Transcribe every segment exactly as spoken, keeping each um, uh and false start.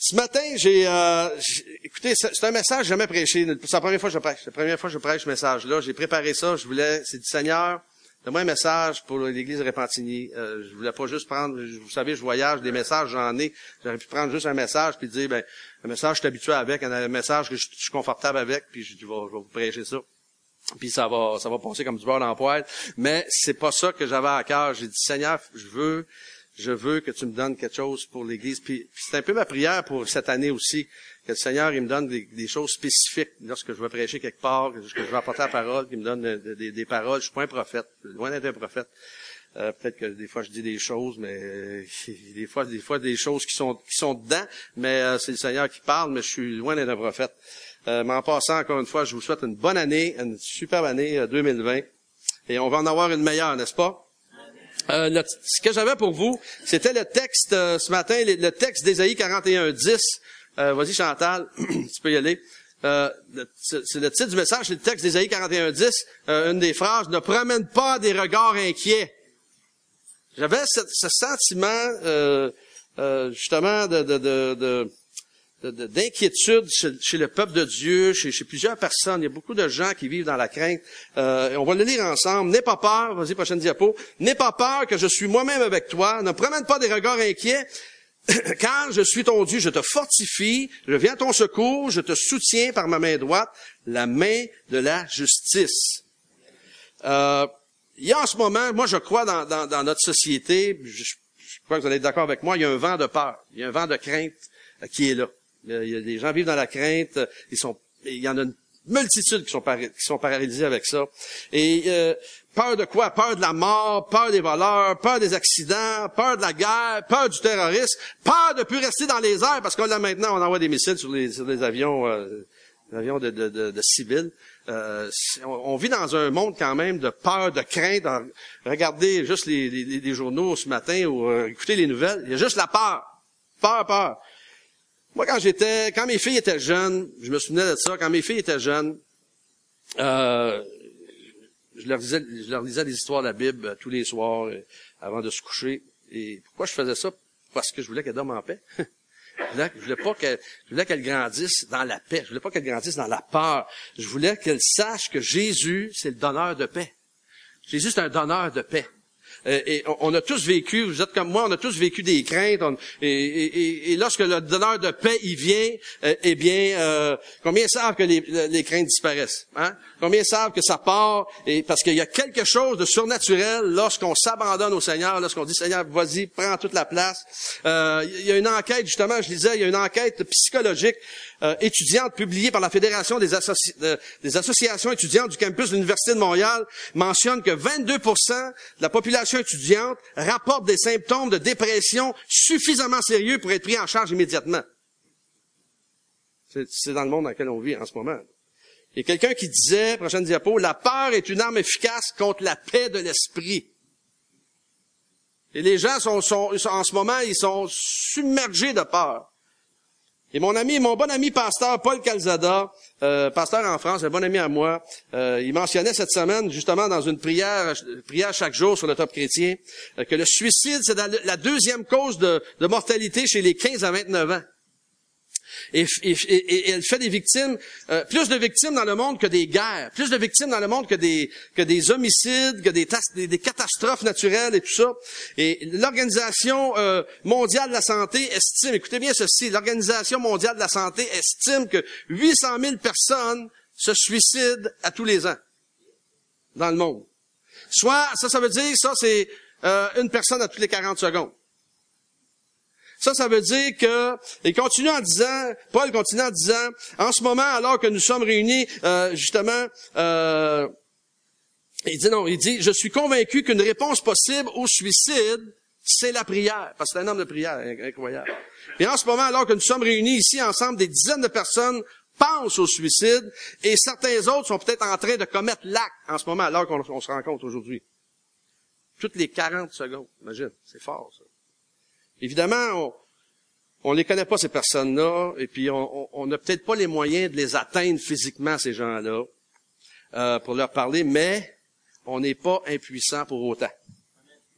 Ce matin, j'ai, euh, j'ai écoutez, c'est, c'est un message jamais prêché. C'est la première fois que je prêche. C'est la première fois que je prêche ce message-là. J'ai préparé ça. Je voulais, c'est du Seigneur. Donne-moi un message pour l'Église de Repentigny. Euh, je voulais pas juste prendre, vous savez, je voyage, des messages, j'en ai. J'aurais pu prendre juste un message puis dire, ben, un message, je suis habitué avec, un message que je, je suis confortable avec, puis je, je, vais, je vais vous prêcher ça. Puis ça va, ça va passer comme du beurre dans la poêle. Mais c'est pas ça que j'avais à cœur. J'ai dit, Seigneur, je veux, je veux que tu me donnes quelque chose pour l'Église. Puis, puis c'est un peu ma prière pour cette année aussi, que le Seigneur, il me donne des, des choses spécifiques lorsque je vais prêcher quelque part, que je vais apporter la parole, qu'il me donne des, des, des paroles. Je suis pas un prophète, loin d'être un prophète. Euh, peut-être que des fois je dis des choses, mais euh, des fois, des fois des choses qui sont qui sont dedans, mais euh, c'est le Seigneur qui parle, mais je suis loin d'être un prophète. Euh, mais en passant, encore une fois, je vous souhaite une bonne année, une superbe année euh, deux mille vingt, et on va en avoir une meilleure, n'est-ce pas? Euh, le, ce que j'avais pour vous, c'était le texte euh, ce matin, le, le texte d'Ésaïe quarante et un dix. Euh, vas-y Chantal, tu peux y aller. Euh, le, c'est, c'est le titre du message, c'est le texte d'Ésaïe quarante et un dix. Euh, une des phrases, ne promène pas des regards inquiets. J'avais ce, ce sentiment euh, euh, justement de, de, de, de De, de, d'inquiétude chez, chez le peuple de Dieu, chez, chez plusieurs personnes. Il y a beaucoup de gens qui vivent dans la crainte. Euh, on va le lire ensemble. N'aie pas peur, vas-y, prochaine diapo. N'aie pas peur que je suis moi-même avec toi. Ne promène pas des regards inquiets, car je suis ton Dieu. Je te fortifie, je viens à ton secours, je te soutiens par ma main droite, la main de la justice. Euh, il y a en ce moment, moi je crois dans, dans, dans notre société, je, je crois que vous allez être d'accord avec moi, il y a un vent de peur, il y a un vent de crainte euh, qui est là. Il y a des gens qui vivent dans la crainte, ils sont, il y en a une multitude qui sont, par, qui sont paralysés avec ça. Et euh, peur de quoi? Peur de la mort, peur des voleurs, peur des accidents, peur de la guerre, peur du terrorisme, peur de plus rester dans les airs, parce que là maintenant on envoie des missiles sur les, sur les avions, euh, les avions de, de, de, de civils. Euh, on, on vit dans un monde quand même de peur, de crainte. Regardez juste les, les, les journaux ce matin ou euh, écoutez les nouvelles, il y a juste la peur. Peur, peur. Moi, quand j'étais, quand mes filles étaient jeunes, je me souvenais de ça, quand mes filles étaient jeunes, euh, je leur disais, je leur lisais des histoires de la Bible euh, tous les soirs euh, avant de se coucher. Et pourquoi je faisais ça? Parce que je voulais qu'elles dorment en paix. je voulais, je voulais pas qu'elles, je voulais qu'elles grandissent dans la paix. Je voulais pas qu'elles grandissent dans la peur. Je voulais qu'elles sachent que Jésus, c'est le donneur de paix. Jésus, c'est un donneur de paix. Et on a tous vécu, vous êtes comme moi, on a tous vécu des craintes. On, et, et, et lorsque le donneur de paix il vient, euh, eh bien, euh, combien savent que les, les craintes disparaissent? Hein? Combien savent que ça part? Et parce qu'il y a quelque chose de surnaturel lorsqu'on s'abandonne au Seigneur, lorsqu'on dit Seigneur, vas-y, prends toute la place. Euh, il y a une enquête, justement, je disais, il y a une enquête psychologique euh, étudiante publiée par la Fédération des, associ- euh, des associations étudiantes du campus de l'Université de Montréal, mentionne que vingt-deux pour cent de la population étudiante rapporte des symptômes de dépression suffisamment sérieux pour être pris en charge immédiatement. C'est, c'est dans le monde dans lequel on vit en ce moment. Il y a quelqu'un qui disait, prochaine diapo, la peur est une arme efficace contre la paix de l'esprit. Et les gens sont, sont, en ce moment, ils sont submergés de peur. Et mon ami, mon bon ami pasteur Paul Calzada, euh, pasteur en France, un bon ami à moi, euh, il mentionnait cette semaine, justement dans une prière, prière chaque jour sur le Top Chrétien, euh, que le suicide, c'est la deuxième cause de, de mortalité chez les quinze à vingt-neuf ans. Et, et, et, et elle fait des victimes, euh, plus de victimes dans le monde que des guerres, plus de victimes dans le monde que des que des homicides, que des, tas, des, des catastrophes naturelles et tout ça. Et l'Organisation euh, mondiale de la santé estime, écoutez bien ceci, l'Organisation mondiale de la santé estime que huit cent mille personnes se suicident à tous les ans dans le monde. Soit, ça, ça veut dire, ça c'est euh, une personne à toutes les quarante secondes. Ça, ça veut dire que, il continue en disant, Paul continue en disant, en ce moment, alors que nous sommes réunis, euh, justement, euh, il dit non, il dit, je suis convaincu qu'une réponse possible au suicide, c'est la prière, parce que c'est un homme de prière, incroyable. Et en ce moment, alors que nous sommes réunis ici ensemble, des dizaines de personnes pensent au suicide, et certains autres sont peut-être en train de commettre l'acte en ce moment, alors qu'on on se rencontre aujourd'hui. Toutes les quarante secondes, imagine, c'est fort, ça. Évidemment, on ne les connaît pas, ces personnes-là, et puis on n'a peut-être pas les moyens de les atteindre physiquement, ces gens-là, euh, pour leur parler, mais on n'est pas impuissant pour autant.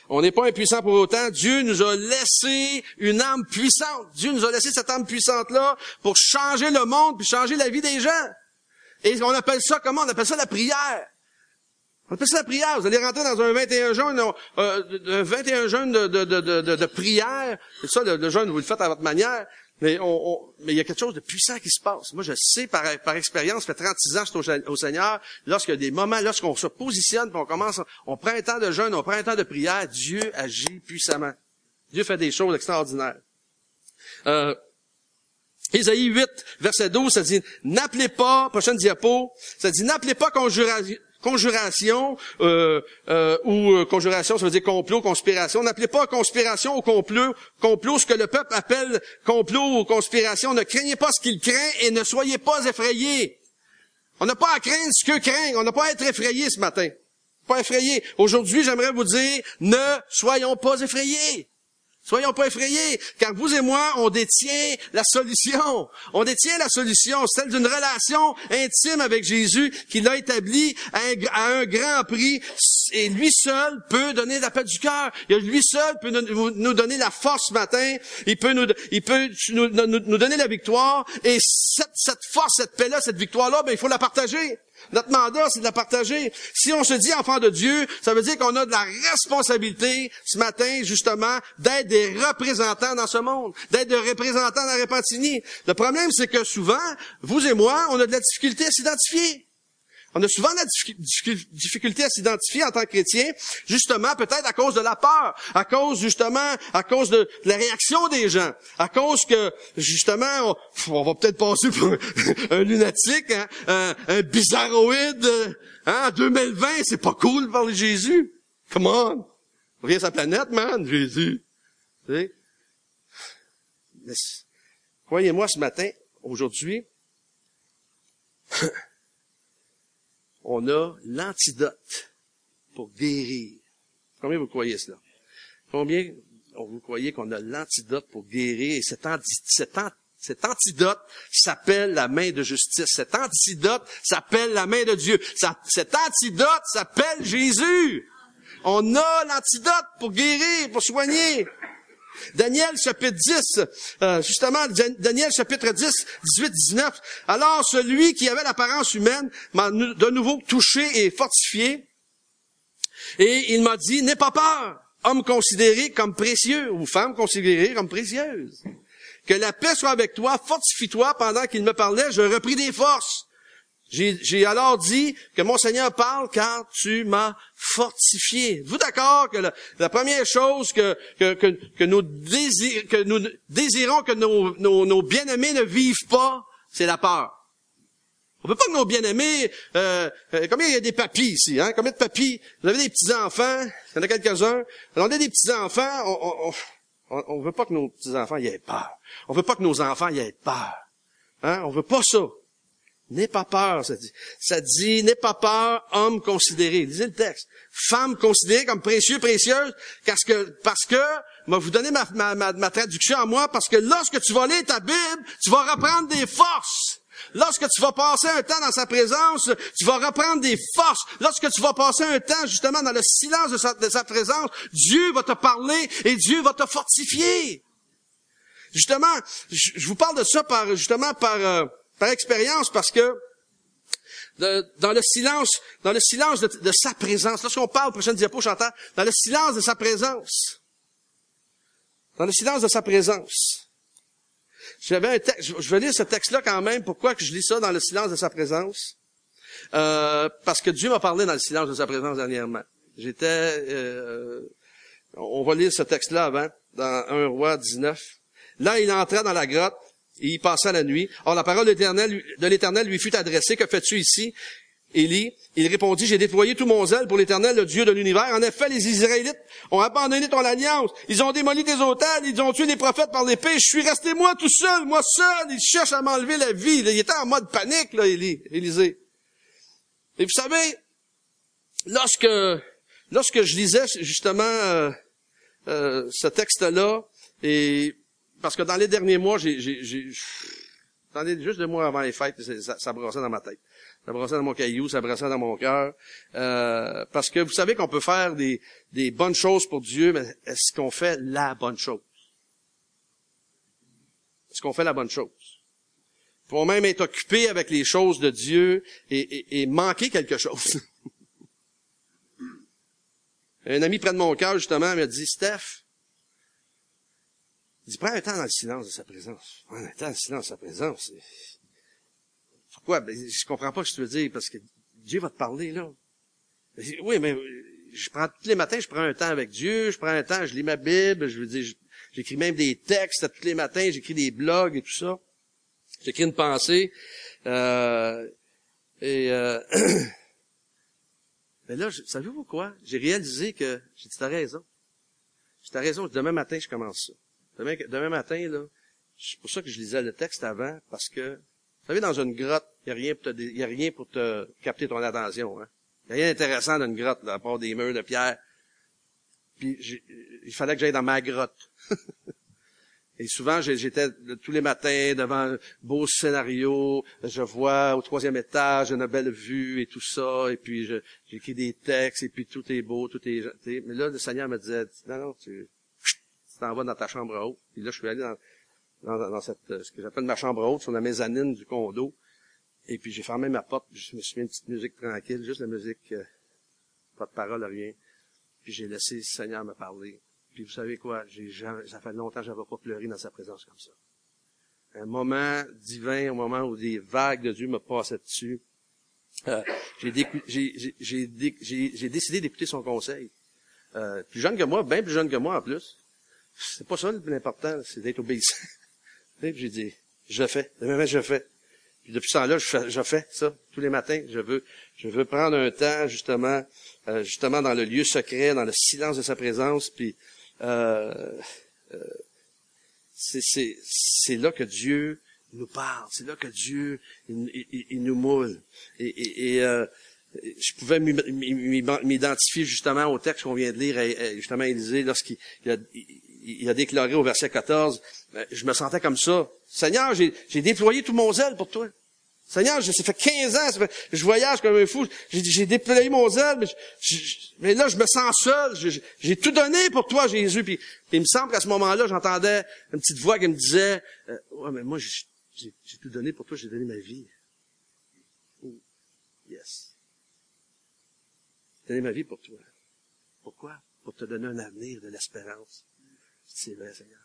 On n'est pas impuissant pour autant. Dieu nous a laissé une âme puissante. Dieu nous a laissé cette âme puissante-là pour changer le monde puis changer la vie des gens. Et on appelle ça comment? On appelle ça la prière. On appelle ça la prière. Vous allez rentrer dans un vingt et un jeûne, euh, un vingt et un jeûne de, de, de, de, de prière. C'est ça, le, le jeûne, vous le faites à votre manière. Mais on, on, mais il y a quelque chose de puissant qui se passe. Moi, je sais par, par expérience, ça fait trente-six ans que je suis au, au Seigneur, lorsqu'il y a des moments, lorsqu'on se positionne, puis on commence, on prend un temps de jeûne, on prend un temps de prière, Dieu agit puissamment. Dieu fait des choses extraordinaires. Euh, Ésaïe huit, verset douze, ça dit, n'appelez pas, prochaine diapo, ça dit, n'appelez pas conjuration, conjuration euh, euh, ou euh, conjuration, ça veut dire complot, conspiration. N'appelez pas conspiration ou complot, complot, ce que le peuple appelle complot ou conspiration. Ne craignez pas ce qu'il craint et ne soyez pas effrayés. On n'a pas à craindre ce que craint. On n'a pas à être effrayés ce matin. Pas effrayés. Aujourd'hui, j'aimerais vous dire, ne soyons pas effrayés. Soyons pas effrayés, car vous et moi, on détient la solution. On détient la solution, celle d'une relation intime avec Jésus qu'il a établie à un, à un grand prix. Et lui seul peut donner la paix du cœur. Lui seul peut nous, nous donner la force ce matin. Il peut nous, il peut nous, nous, nous donner la victoire. Et cette, cette force, cette paix-là, cette victoire-là, ben, il faut la partager. Notre mandat, c'est de la partager. Si on se dit enfant de Dieu, ça veut dire qu'on a de la responsabilité ce matin, justement, d'être des représentants dans ce monde, d'être des représentants dans Repentigny. Le problème, c'est que souvent, vous et moi, on a de la difficulté à s'identifier. On a souvent de la difficulté à s'identifier en tant que chrétien, justement, peut-être à cause de la peur, à cause, justement, à cause de la réaction des gens, à cause que, justement, on, on va peut-être passer pour un lunatique, hein, un, un bizarroïde, hein, en deux mille vingt, c'est pas cool de parler de Jésus. Come on! On vient sur la planète, man, Jésus. Tu sais? Mais, croyez-moi, ce matin, aujourd'hui, on a l'antidote pour guérir. Combien vous croyez cela? Combien vous croyez qu'on a l'antidote pour guérir? Et cet, anti, cet, an, cet antidote s'appelle la main de justice. Cet antidote s'appelle la main de Dieu. Ça, cet antidote s'appelle Jésus. On a l'antidote pour guérir, pour soigner. Daniel chapitre dix, euh, justement, Daniel chapitre dix, dix-huit, dix-neuf. Alors celui qui avait l'apparence humaine m'a de nouveau touché et fortifié. Et il m'a dit, n'aie pas peur, homme considéré comme précieux, ou femme considérée comme précieuse. Que la paix soit avec toi, fortifie-toi. Pendant qu'il me parlait, je repris des forces. J'ai, j'ai alors dit que mon Seigneur parle car tu m'as fortifié. Êtes-vous d'accord que la, la première chose que, que, que, que, nous, désir, que nous désirons que nos, nos, nos bien-aimés ne vivent pas, c'est la peur. On veut pas que nos bien-aimés... Euh, euh, combien il y a des papis ici? Hein? Combien de papis? Vous avez des petits-enfants? Il y en a quelques-uns. On a des petits-enfants. On, on, on, on veut pas que nos petits-enfants y aient peur. On veut pas que nos enfants y aient peur. Hein? On veut pas ça. N'aie pas peur, ça dit. Ça dit, n'aie pas peur, homme considéré. Lisez le texte. Femme considérée comme précieux, précieuse, parce que, parce que, je vais vous donner ma, ma, ma, ma traduction à moi, parce que lorsque tu vas lire ta Bible, tu vas reprendre des forces. Lorsque tu vas passer un temps dans sa présence, tu vas reprendre des forces. Lorsque tu vas passer un temps, justement, dans le silence de sa, de sa présence, Dieu va te parler et Dieu va te fortifier. Justement, je, je vous parle de ça par, justement, par, euh, par expérience, parce que de, dans le silence, dans le silence de, de sa présence, lorsqu'on parle, prochaine diapo, Chantal, dans le silence de sa présence, dans le silence de sa présence, j'avais un texte, je vais lire ce texte-là quand même. Pourquoi que je lis ça dans le silence de sa présence? Euh, parce que Dieu m'a parlé dans le silence de sa présence dernièrement. J'étais, euh, on va lire ce texte-là avant, dans un Roi dix-neuf. Là, il entra dans la grotte. Et il passa la nuit. Or, la parole de l'Éternel, de l'Éternel lui fut adressée. Que fais-tu ici, Élie? Il répondit, j'ai déployé tout mon zèle pour l'Éternel, le Dieu de l'univers. En effet, les Israélites ont abandonné ton alliance. Ils ont démoli tes autels. Ils ont tué les prophètes par l'épée. Je suis resté moi tout seul, moi seul. Ils cherchent à m'enlever la vie. Il était en mode panique, là, Élie, Élisée. Et vous savez, lorsque, lorsque je lisais justement euh, euh, ce texte-là, et parce que dans les derniers mois, j'ai, j'ai, j'ai, J'attendais juste deux mois avant les fêtes, puis ça, ça brassait dans ma tête. Ça brassait dans mon caillou, ça brassait dans mon cœur. Euh, parce que vous savez qu'on peut faire des, des bonnes choses pour Dieu, mais est-ce qu'on fait la bonne chose? Est-ce qu'on fait la bonne chose? Il faut même être occupé avec les choses de Dieu et, et, et manquer quelque chose. Un ami près de mon cœur, justement, m'a dit, Steph, il dit, prends un temps dans le silence de sa présence. Prends un temps dans le silence de sa présence. Pourquoi? Ben, je comprends pas ce que tu veux dire, parce que Dieu va te parler, là. Dis, oui, mais je prends tous les matins, je prends un temps avec Dieu, je prends un temps, je lis ma Bible, je veux dire, j'écris même des textes tous les matins, j'écris des blogs et tout ça. J'écris une pensée. Euh, et euh, mais là, savez-vous quoi? J'ai réalisé que j'ai dit, t'as raison. J'ai dit, t'as raison, demain matin, je commence ça. Demain, demain matin, là, c'est pour ça que je lisais le texte avant, parce que, vous savez, dans une grotte, il n'y a rien pour te, il y a rien pour te capter ton attention, hein. Il n'y a rien d'intéressant dans une grotte, là, à part des murs de pierre. Puis, j'ai, il fallait que j'aille dans ma grotte. Et souvent, j'étais tous les matins devant un beau scénario, je vois au troisième étage une belle vue et tout ça, et puis je, j'écris des textes, et puis tout est beau, tout est... Mais là, le Seigneur me disait, non, non, tu, tu t'en vas dans ta chambre haute. Puis là, je suis allé dans, dans, dans cette, ce que j'appelle ma chambre haute, sur la mezzanine du condo, et puis j'ai fermé ma porte, je me suis mis une petite musique tranquille, juste la musique, euh, pas de parole, rien. Puis j'ai laissé le Seigneur me parler. Puis vous savez quoi, j'ai jamais, ça fait longtemps que j'avais pas pleuré dans sa présence comme ça. Un moment divin, un moment où des vagues de Dieu me passaient dessus. Euh, j'ai, décu- j'ai, j'ai, j'ai, dé- j'ai, j'ai décidé d'écouter son conseil. Euh, plus jeune que moi, bien plus jeune que moi en plus. C'est pas ça le plus important, c'est d'être obéissant. Puis j'ai dit, je fais. Demain, je fais. Puis depuis ce temps-là, je fais, je fais ça tous les matins. Je veux, je veux prendre un temps justement, euh, justement dans le lieu secret, dans le silence de sa présence. Puis euh, euh, c'est, c'est, c'est là que Dieu nous parle. C'est là que Dieu il, il, il nous moule. Et, et, et euh, je pouvais m'identifier justement au texte qu'on vient de lire, justement Élisée, lorsqu'il a, il a déclaré au verset quatorze, je me sentais comme ça. Seigneur, j'ai, j'ai déployé tout mon zèle pour toi. Seigneur, ça fait quinze ans, ça fait, je voyage comme un fou, j'ai, j'ai déployé mon zèle, mais, je, je, mais là, je me sens seul, je, j'ai tout donné pour toi, Jésus. Puis, puis il me semble qu'à ce moment-là, j'entendais une petite voix qui me disait, euh, ouais, mais moi, j'ai, j'ai, j'ai tout donné pour toi, j'ai donné ma vie. Oh, yes. J'ai donné ma vie pour toi. Pourquoi? Pour te donner un avenir, de l'espérance. C'est vrai, Seigneur.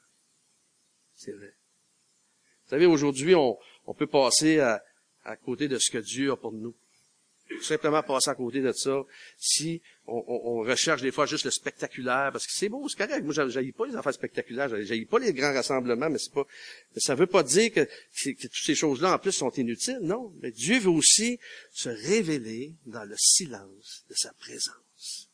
C'est vrai. Vous savez, aujourd'hui, on, on peut passer à, à côté de ce que Dieu a pour nous. Simplement passer à côté de ça. Si on, on, on recherche des fois juste le spectaculaire, parce que c'est beau, c'est correct. Moi, j'haïs pas les affaires spectaculaires, j'haïs pas les grands rassemblements, mais c'est pas, mais ça veut pas dire que, que, que toutes ces choses-là, en plus, sont inutiles, non. Mais Dieu veut aussi se révéler dans le silence de sa présence.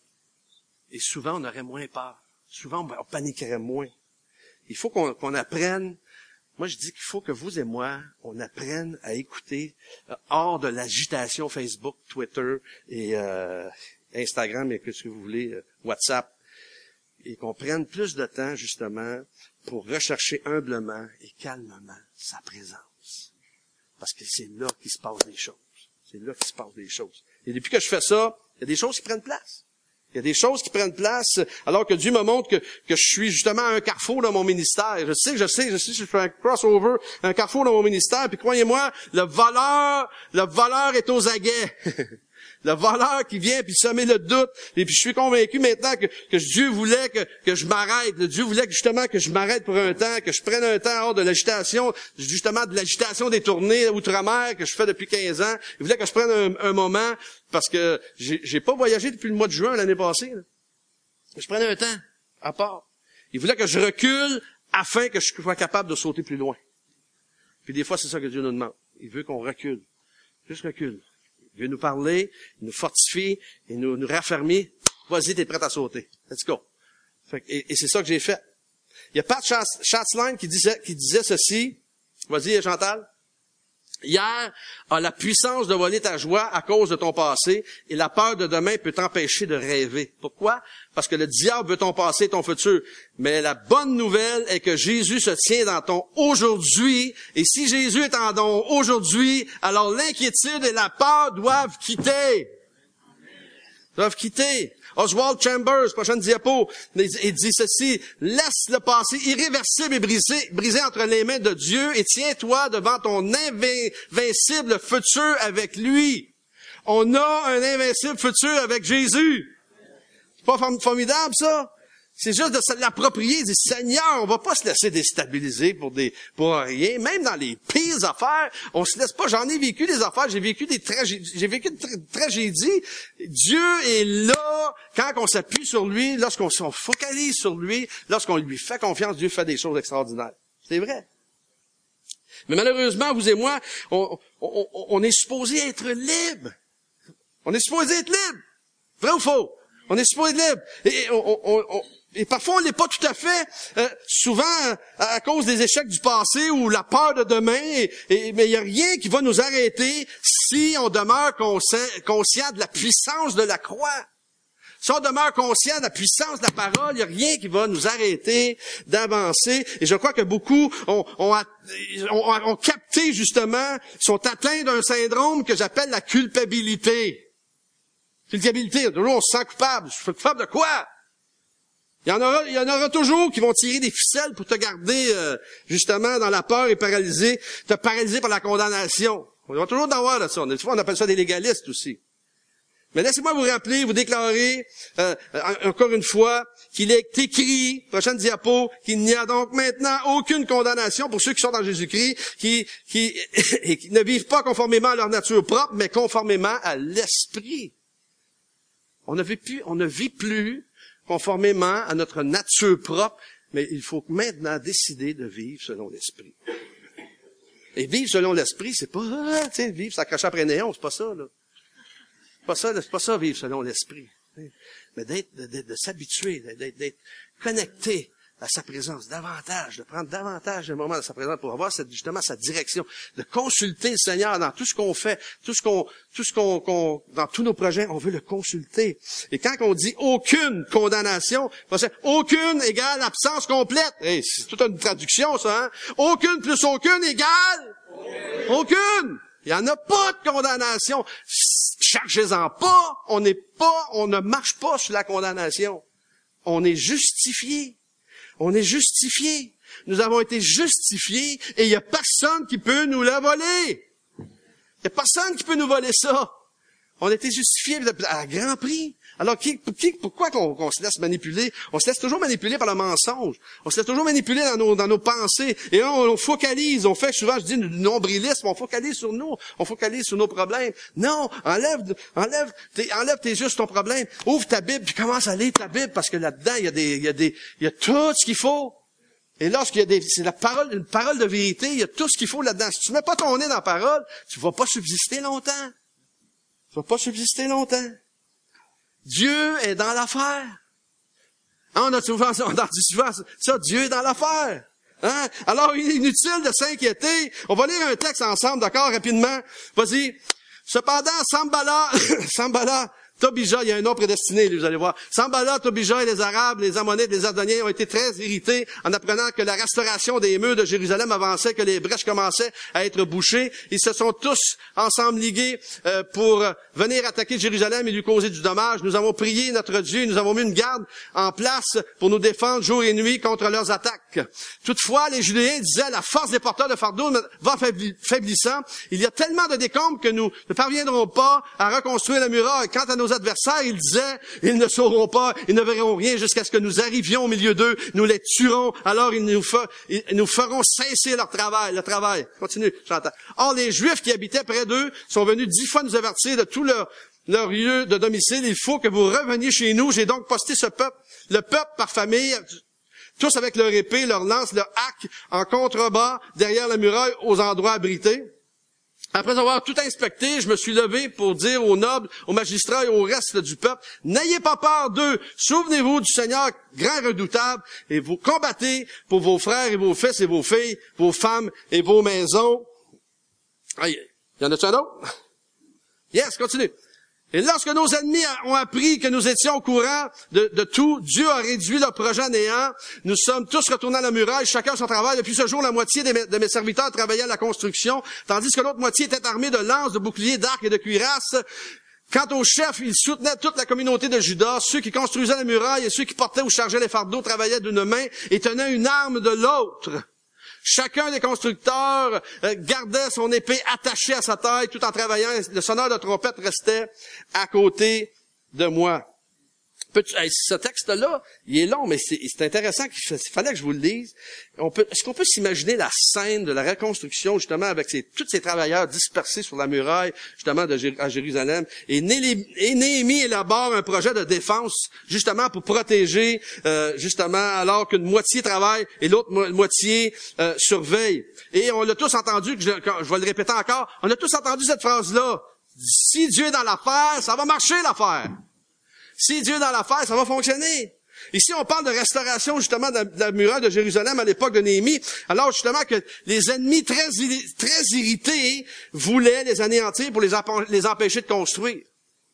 Et souvent, on aurait moins peur. Souvent, on paniquerait moins. Il faut qu'on, qu'on apprenne. Moi, je dis qu'il faut que vous et moi, on apprenne à écouter euh, hors de l'agitation Facebook, Twitter et euh, Instagram et que ce que vous voulez, euh, WhatsApp, et qu'on prenne plus de temps, justement, pour rechercher humblement et calmement sa présence. Parce que c'est là qu'il se passe des choses. C'est là qu'il se passe des choses. Et depuis que je fais ça, il y a des choses qui prennent place. Il y a des choses qui prennent place, alors que Dieu me montre que, que je suis justement à un carrefour dans mon ministère. Je sais, je sais, je sais, je fais un crossover, un carrefour dans mon ministère, puis croyez-moi, le voleur, le voleur est aux aguets. Le voleur qui vient puis semer le doute. Et puis je suis convaincu maintenant que, que Dieu voulait que, que je m'arrête. Dieu voulait que, justement que je m'arrête pour un temps, que je prenne un temps hors de l'agitation, justement de l'agitation des tournées outre-mer que je fais depuis quinze ans. Il voulait que je prenne un, un moment, parce que j'ai, j'ai pas voyagé depuis le mois de juin l'année passée. Là. Je prenne un temps à part. Il voulait que je recule afin que je sois capable de sauter plus loin. Puis des fois, c'est ça que Dieu nous demande. Il veut qu'on recule. Juste recule. Il veut nous parler, il nous fortifie, il nous, nous raffermit. Vas-y, t'es prêt à sauter. Let's go. Fait, et, et c'est ça que j'ai fait. Il y a Pat Schatzline qui disait, qui disait ceci. Vas-y, Chantal. Hier a la puissance de voler ta joie à cause de ton passé, et la peur de demain peut t'empêcher de rêver. Pourquoi? Parce que le diable veut ton passé et ton futur. Mais la bonne nouvelle est que Jésus se tient dans ton aujourd'hui, et si Jésus est en ton aujourd'hui, alors l'inquiétude et la peur doivent quitter. Doivent quitter. Oswald Chambers, prochaine diapo, il dit ceci: laisse le passé irréversible et brisé, brisé entre les mains de Dieu et tiens-toi devant ton invincible futur avec lui. On a un invincible futur avec Jésus. C'est pas formidable, ça? C'est juste de se l'approprier. Il dit, Seigneur, on va pas se laisser déstabiliser pour des, pour rien. Même dans les pires affaires, on se laisse pas. J'en ai vécu des affaires, j'ai vécu des tragédies, j'ai vécu des tra- tragédies. Dieu est là quand on s'appuie sur lui, lorsqu'on se focalise sur lui, lorsqu'on lui fait confiance, Dieu fait des choses extraordinaires. C'est vrai. Mais malheureusement, vous et moi, on, on, on est supposé être libre. On est supposé être libre. Vrai ou faux? On est supposé être libre. Et on, on, on Et parfois, on l'est pas tout à fait, euh, souvent à, à cause des échecs du passé ou la peur de demain. Et, et, mais il n'y a rien qui va nous arrêter si on demeure conscient, conscient de la puissance de la croix. Si on demeure conscient de la puissance de la parole, il n'y a rien qui va nous arrêter d'avancer. Et je crois que beaucoup ont, ont, ont, ont capté justement, sont atteints d'un syndrome que j'appelle la culpabilité. Culpabilité, toujours on se sent coupable. Je suis coupable de quoi? Il y en aura, il y en aura toujours qui vont tirer des ficelles pour te garder euh, justement dans la peur et paralyser, te paralyser par la condamnation. On va toujours en avoir de ça. Des fois, on appelle ça des légalistes aussi. Mais laissez-moi vous rappeler, vous déclarer euh, encore une fois qu'il est écrit, prochaine diapo, qu'il n'y a donc maintenant aucune condamnation pour ceux qui sont dans Jésus-Christ, qui, qui, et qui ne vivent pas conformément à leur nature propre, mais conformément à l'esprit. On ne vit plus, on ne vit plus conformément à notre nature propre, mais il faut maintenant décider de vivre selon l'esprit. Et vivre selon l'esprit, c'est pas, ah, tu sais, vivre s'accrocher après néon, c'est pas ça, là. C'est pas ça, c'est pas ça, vivre selon l'esprit. Mais d'être, de, de, de s'habituer, d'être, d'être connecté à sa présence davantage, de prendre davantage de moments de sa présence pour avoir cette, justement sa direction, de consulter le Seigneur dans tout ce qu'on fait, tout ce qu'on, tout ce qu'on, qu'on dans tous nos projets, on veut le consulter. Et quand on dit aucune condamnation, c'est aucune égale absence complète. Hey, c'est toute une traduction, ça, hein? Aucune plus aucune égale aucune. aucune. Il n'y en a pas de condamnation. Chargez-en pas. On n'est pas, on ne marche pas sur la condamnation. On est justifié. On est justifié. Nous avons été justifiés et il n'y a personne qui peut nous la voler. Il n'y a personne qui peut nous voler ça. On a été justifiés à grand prix. Alors, qui, qui, pourquoi qu'on, qu'on se laisse manipuler? On se laisse toujours manipuler par le mensonge. On se laisse toujours manipuler dans nos, dans nos pensées. Et là, on, on focalise. On fait souvent, je dis, du nombrilisme. On focalise sur nous. On focalise sur nos problèmes. Non, enlève, enlève, t'es, enlève tes juste ton problème. Ouvre ta Bible puis commence à lire ta Bible parce que là-dedans, il y a des, il y a des, il y a tout ce qu'il faut. Et lorsqu'il y a des, c'est la parole, une parole de vérité, il y a tout ce qu'il faut là-dedans. Si tu mets pas ton nez dans la parole, tu vas pas subsister longtemps. Tu vas pas subsister longtemps. Dieu est dans l'affaire. Hein, on a souvent, on a dit souvent ça, Dieu est dans l'affaire. Hein? Alors, il est inutile de s'inquiéter. On va lire un texte ensemble, d'accord, rapidement. Vas-y. Cependant, Sambala, Sambala, Tobija, il y a un nom prédestiné, vous allez voir. Sambala, Tobija et les Arabes, les Ammonites, les Adoniens ont été très irrités en apprenant que la restauration des murs de Jérusalem avançait, que les brèches commençaient à être bouchées. Ils se sont tous ensemble ligués euh, pour venir attaquer Jérusalem et lui causer du dommage. Nous avons prié notre Dieu, nous avons mis une garde en place pour nous défendre jour et nuit contre leurs attaques. Toutefois, les Judéens disaient, la force des porteurs de fardeau va faiblissant. Il y a tellement de décombres que nous ne parviendrons pas à reconstruire la muraille. Quant à nos adversaires, ils disaient, ils ne sauront pas, ils ne verront rien jusqu'à ce que nous arrivions au milieu d'eux, nous les tuerons, alors ils nous, fer, ils nous feront cesser leur travail, le travail. Continue, j'entends. Or, les Juifs qui habitaient près d'eux sont venus dix fois nous avertir de tout leur, leur lieu de domicile. Il faut que vous reveniez chez nous. J'ai donc posté ce peuple, le peuple par famille, tous avec leur épée, leur lance, leur arc, en contrebas, derrière la muraille, aux endroits abrités. Après avoir tout inspecté, je me suis levé pour dire aux nobles, aux magistrats et au reste du peuple, n'ayez pas peur d'eux, souvenez-vous du Seigneur grand redoutable, et vous combattez pour vos frères et vos fils et vos filles, vos femmes et vos maisons. Ah, y en a-tu un autre? Yes, continue. Et lorsque nos ennemis ont appris que nous étions au courant de, de tout, Dieu a réduit leur projet à néant. Nous sommes tous retournés à la muraille, chacun son travail. Depuis ce jour, la moitié de mes, de mes serviteurs travaillaient à la construction, tandis que l'autre moitié était armée de lances, de boucliers, d'arcs et de cuirasses. Quant au chef, il soutenait toute la communauté de Juda. Ceux qui construisaient la muraille et ceux qui portaient ou chargeaient les fardeaux travaillaient d'une main et tenaient une arme de l'autre. Chacun des constructeurs gardait son épée attachée à sa taille tout en travaillant. Le sonneur de trompette restait à côté de moi. Ce texte-là, il est long, mais c'est, c'est intéressant. Il fallait que je vous le lise. On peut, est-ce qu'on peut s'imaginer la scène de la reconstruction, justement, avec ces, tous ces travailleurs dispersés sur la muraille, justement, de, à Jérusalem. Et Néhémie élabore un projet de défense, justement, pour protéger, euh, justement, alors qu'une moitié travaille et l'autre mo- moitié euh, surveille. Et on l'a tous entendu, je, je vais le répéter encore, on a tous entendu cette phrase-là. Si Dieu est dans l'affaire, ça va marcher l'affaire. Si Dieu est dans l'affaire, ça va fonctionner. Ici, on parle de restauration, justement, de la, de la muraille de Jérusalem à l'époque de Néhémie. Alors, justement, que les ennemis très, très irrités voulaient les anéantir pour les, les empêcher de construire.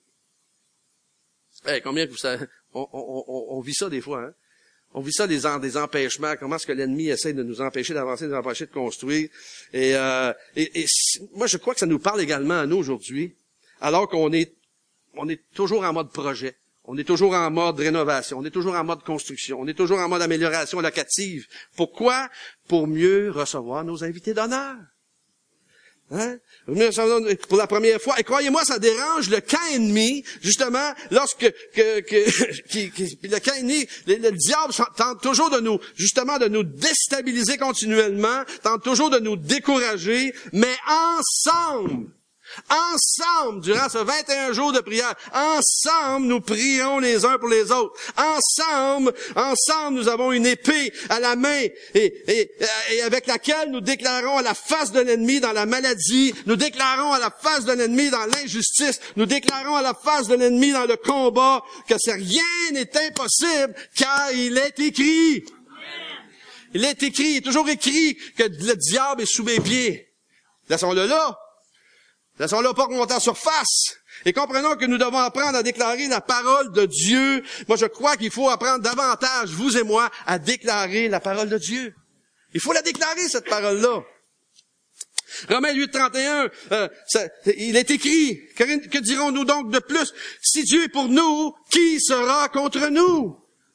Hey, combien que vous savez, on, on, on, on vit ça des fois, hein? On vit ça des, des empêchements. Comment est-ce que l'ennemi essaie de nous empêcher d'avancer, de nous empêcher de construire? Et, euh, et, et moi, je crois que ça nous parle également à nous aujourd'hui, alors qu'on est, on est toujours en mode projet. On est toujours en mode rénovation, on est toujours en mode construction, on est toujours en mode amélioration locative. Pourquoi? Pour mieux recevoir nos invités d'honneur. Hein? Pour la première fois. Et croyez-moi, ça dérange le camp ennemi, justement, lorsque que, que, qui, qui, le camp ennemi, le, le diable tente toujours de nous, justement, de nous déstabiliser continuellement, tente toujours de nous décourager, mais ensemble, ensemble, durant ce vingt et un jours de prière, ensemble, nous prions les uns pour les autres. Ensemble, ensemble, nous avons une épée à la main et, et, et avec laquelle nous déclarons à la face de l'ennemi dans la maladie, nous déclarons à la face de l'ennemi dans l'injustice, nous déclarons à la face de l'ennemi dans le combat que c'est rien n'est impossible car il est écrit. Il est écrit, il est toujours écrit que le diable est sous mes pieds. Laissons-le là. Laissons-le pas remonter en surface. Et comprenons que nous devons apprendre à déclarer la parole de Dieu. Moi, je crois qu'il faut apprendre davantage, vous et moi, à déclarer la parole de Dieu. Il faut la déclarer, cette parole-là. Romains huit, trente et un, euh, ça, il est écrit, que, que dirons-nous donc de plus? Si Dieu est pour nous, qui sera contre nous?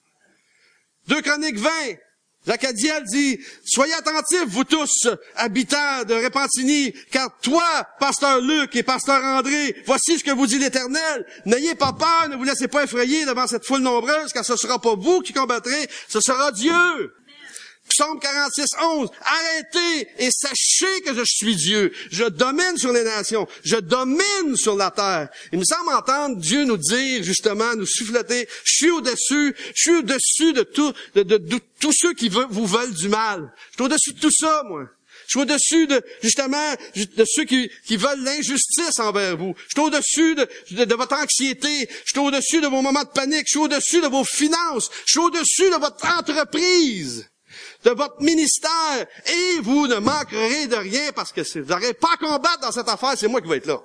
deux Chroniques vingt. Zacadiel dit, soyez attentifs, vous tous, habitants de Repentigny, car toi, pasteur Luc et pasteur André, voici ce que vous dit l'Éternel. N'ayez pas peur, ne vous laissez pas effrayer devant cette foule nombreuse, car ce sera pas vous qui combattrez, ce sera Dieu. Psaume quarante-six, onze. Arrêtez et sachez que je suis Dieu. Je domine sur les nations. Je domine sur la terre. Il me semble entendre Dieu nous dire, justement, nous souffleter, je suis au-dessus, je suis au-dessus de tout, de, de, de, de tous ceux qui veulent, vous veulent du mal. Je suis au-dessus de tout ça, moi. Je suis au-dessus de, justement, de ceux qui, qui veulent l'injustice envers vous. Je suis au-dessus de, de, de votre anxiété. Je suis au-dessus de vos moments de panique. Je suis au-dessus de vos finances. Je suis au-dessus de votre entreprise, de votre ministère, et vous ne manquerez de rien parce que si vous n'aurez pas à combattre dans cette affaire, c'est moi qui vais être là.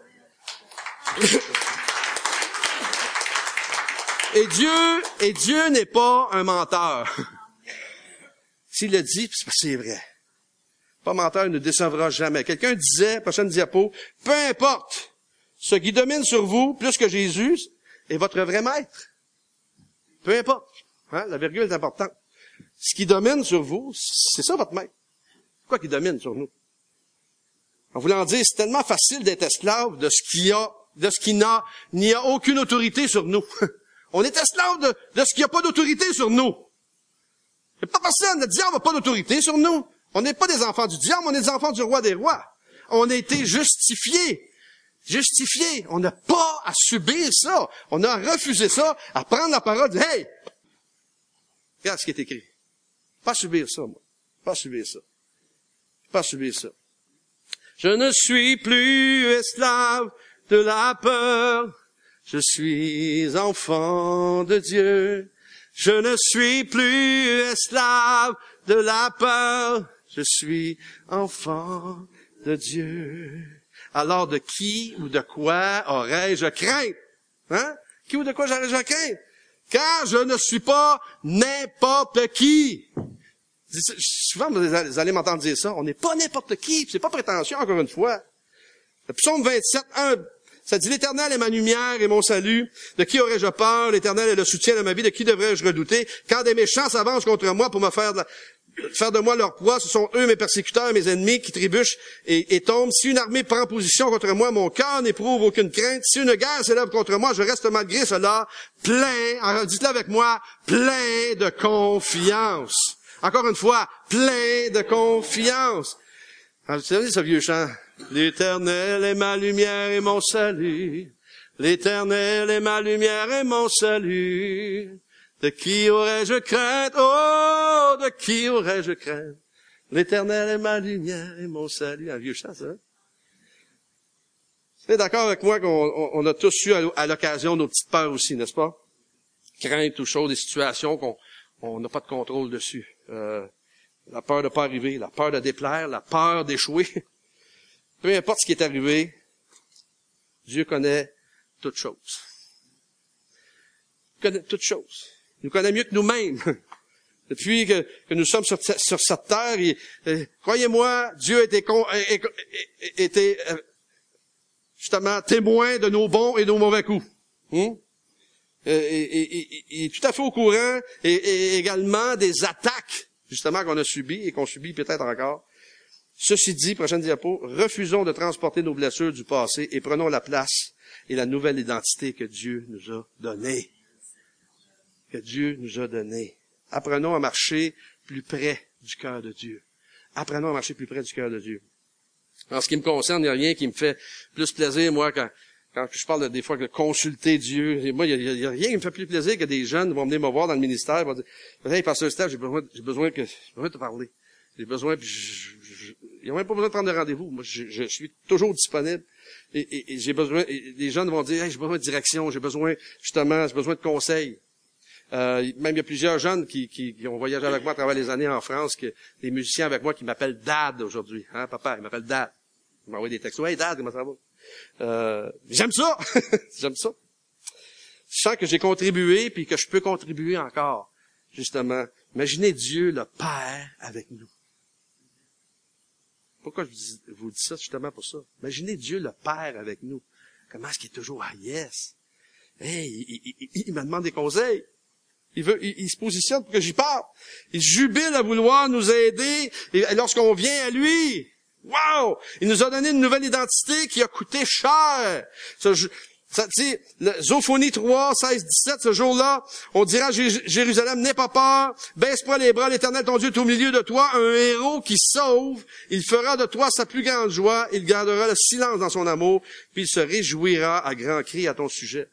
Et Dieu, et Dieu n'est pas un menteur. S'il le dit, c'est vrai. Pas menteur, il ne décevra jamais. Quelqu'un disait, prochaine diapo, peu importe, ce qui domine sur vous, plus que Jésus, est votre vrai maître. Peu importe. Hein? La virgule est importante. Ce qui domine sur vous, c'est ça votre maître. Quoi qui domine sur nous? En voulant dire, c'est tellement facile d'être esclave de ce qui a, de ce qui n'a, n'y a aucune autorité sur nous. On est esclave de, de ce qui n'a pas d'autorité sur nous. C'est pas facile, le diable n'a pas d'autorité sur nous. On n'est pas des enfants du diable, on est des enfants du roi des rois. On a été justifiés. Justifiés. On n'a pas à subir ça. On a refusé ça, à prendre la parole, de, hey! Regarde ce qui est écrit. Pas subir ça, moi. Pas subir ça. Pas subir ça. Je ne suis plus esclave de la peur. Je suis enfant de Dieu. Je ne suis plus esclave de la peur. Je suis enfant de Dieu. Alors de qui ou de quoi aurais-je crainte? Hein? Qui ou de quoi j'aurais-je crainte? Car je ne suis pas n'importe qui. Souvent, vous allez m'entendre dire ça. On n'est pas n'importe qui. C'est pas prétentieux, encore une fois. Le psaume vingt-sept, un, ça dit, l'Éternel est ma lumière et mon salut. De qui aurais-je peur? L'Éternel est le soutien de ma vie. De qui devrais-je redouter? Quand des méchants s'avancent contre moi pour me faire de, la, faire de moi leur proie, ce sont eux mes persécuteurs, mes ennemis qui trébuchent et, et tombent. Si une armée prend position contre moi, mon cœur n'éprouve aucune crainte. Si une guerre s'élève contre moi, je reste malgré cela plein, alors dites-le avec moi, plein de confiance. Encore une fois, plein de confiance. Alors, vous savez ce vieux chant? L'Éternel est ma lumière et mon salut. L'Éternel est ma lumière et mon salut. De qui aurais-je crainte? Oh, de qui aurais-je crainte? L'Éternel est ma lumière et mon salut. Un vieux chant, ça. Vous êtes d'accord avec moi qu'on on, on a tous eu à l'occasion nos petites peurs aussi, n'est-ce pas? Crainte ou choses, des situations qu'on on n'a pas de contrôle dessus. Euh, la peur de ne pas arriver, la peur de déplaire, la peur d'échouer. Peu importe ce qui est arrivé, Dieu connaît toutes choses. Il connaît toutes choses. Il nous connaît mieux que nous-mêmes. Depuis que, que nous sommes sur, sur cette terre, il, euh, croyez-moi, Dieu a été, con, a, a, a, été euh, justement témoin de nos bons et nos mauvais coups. Hum? Il est tout à fait au courant et, et également des attaques, justement, qu'on a subies et qu'on subit peut-être encore. Ceci dit, prochaine diapo, refusons de transporter nos blessures du passé et prenons la place et la nouvelle identité que Dieu nous a donnée. Que Dieu nous a donnée. Apprenons à marcher plus près du cœur de Dieu. Apprenons à marcher plus près du cœur de Dieu. En ce qui me concerne, il n'y a rien qui me fait plus plaisir, moi, quand Quand je parle de, des fois de consulter Dieu, et moi, il y, a, il y a rien qui me fait plus plaisir que des jeunes vont venir me voir dans le ministère, vont dire, hey, pasteur Steph, j'ai besoin, j'ai besoin que, j'ai besoin de te parler. J'ai besoin, puis je, je, il n'y a même pas besoin de prendre de rendez-vous. Moi, je, je suis toujours disponible. Et, et, et j'ai besoin, et les jeunes vont dire, hey, j'ai besoin de direction, j'ai besoin, justement, j'ai besoin de conseils. Euh, même il y a plusieurs jeunes qui, qui, qui ont voyagé avec moi à travers les années en France, que, des musiciens avec moi qui m'appellent Dad aujourd'hui. Hein, papa, il m'appelle Dad. Il m'a envoyé des textos. Hey, Dad, comment ça va? Euh, j'aime ça. J'aime ça. Je sens que j'ai contribué puis que je peux contribuer encore, justement. Imaginez Dieu, le Père, avec nous. Pourquoi je vous dis ça? Justement pour ça. Imaginez Dieu, le Père, avec nous. Comment est-ce qu'il est toujours, ah yes. Hey, il, il, il, il me demande des conseils. Il veut, il, il se positionne pour que j'y parle. Il jubile à vouloir nous aider et lorsqu'on vient à lui. Wow! Il nous a donné une nouvelle identité qui a coûté cher. Ça, ça dit, Zophonie trois, seize, dix-sept, ce jour-là, on dira à Jérusalem, n'aie pas peur, baisse pas les bras, l'Éternel ton Dieu est au milieu de toi, un héros qui sauve, il fera de toi sa plus grande joie, il gardera le silence dans son amour, puis il se réjouira à grands cris à ton sujet.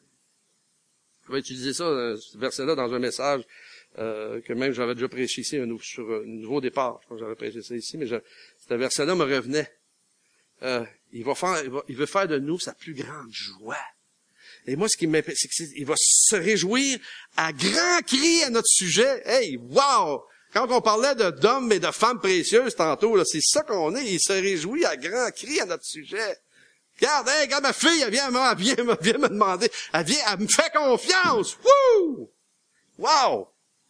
Je vais utiliser ça, ce verset-là, dans un message euh, que même j'avais déjà prêché ici, un, sur un nouveau départ. Je pense que j'avais prêché ça ici, mais je, ce verset-là me revenait. Euh, il va faire, il, va, il veut faire de nous sa plus grande joie. Et moi, ce qui me, c'est qu'il va se réjouir à grands cris à notre sujet. Hey, wow! Quand on parlait de, d'hommes et de femmes précieuses tantôt, là, c'est ça qu'on est. Il se réjouit à grands cris à notre sujet. Regarde, hey, regarde ma fille, elle vient, elle vient, elle vient me demander. Elle vient, elle me fait confiance. Wouh! Wow!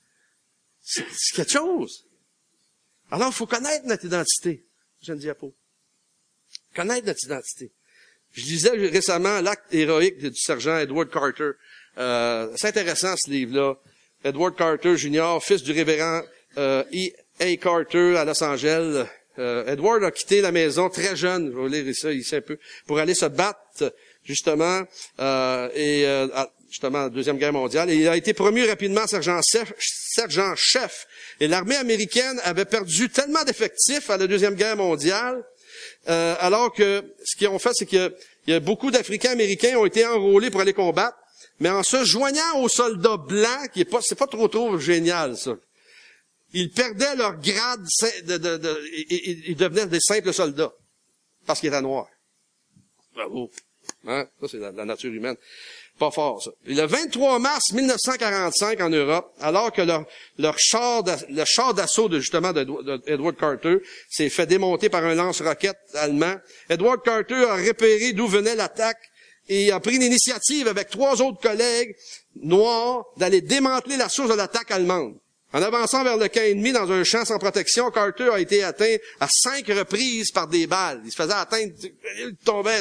C'est, c'est quelque chose. Alors, il faut connaître notre identité. Jeune diapo. Connaître notre identité. Je lisais récemment l'acte héroïque du sergent Edward Carter. Euh, c'est intéressant ce livre-là. Edward Carter Junior, fils du révérend euh, E A Carter à Los Angeles. Euh, Edward a quitté la maison très jeune, je vais lire ça ici un peu, pour aller se battre justement euh, et euh, justement la Deuxième Guerre mondiale. Et il a été promu rapidement sergent-chef. Sergent-chef. Et l'armée américaine avait perdu tellement d'effectifs à la Deuxième Guerre mondiale. Euh, alors que ce qu'ils ont fait, c'est qu'il y a beaucoup d'Africains américains ont été enrôlés pour aller combattre, mais en se joignant aux soldats blancs, qui est pas, c'est pas trop trop génial ça. Ils perdaient leur grade, de, de, de, ils, ils devenaient des simples soldats parce qu'ils étaient noirs. Bravo, hein? Ça c'est la, la nature humaine. Pas fort, ça. Et le vingt-trois mars mille neuf cent quarante-cinq, en Europe, alors que leur, leur char, le char d'assaut de, justement, d'Edward Carter s'est fait démonter par un lance-roquette allemand, Edward Carter a repéré d'où venait l'attaque et a pris l'initiative avec trois autres collègues noirs d'aller démanteler la source de l'attaque allemande. En avançant vers le camp ennemi dans un champ sans protection, Carter a été atteint à cinq reprises par des balles. Il se faisait atteindre, il tombait.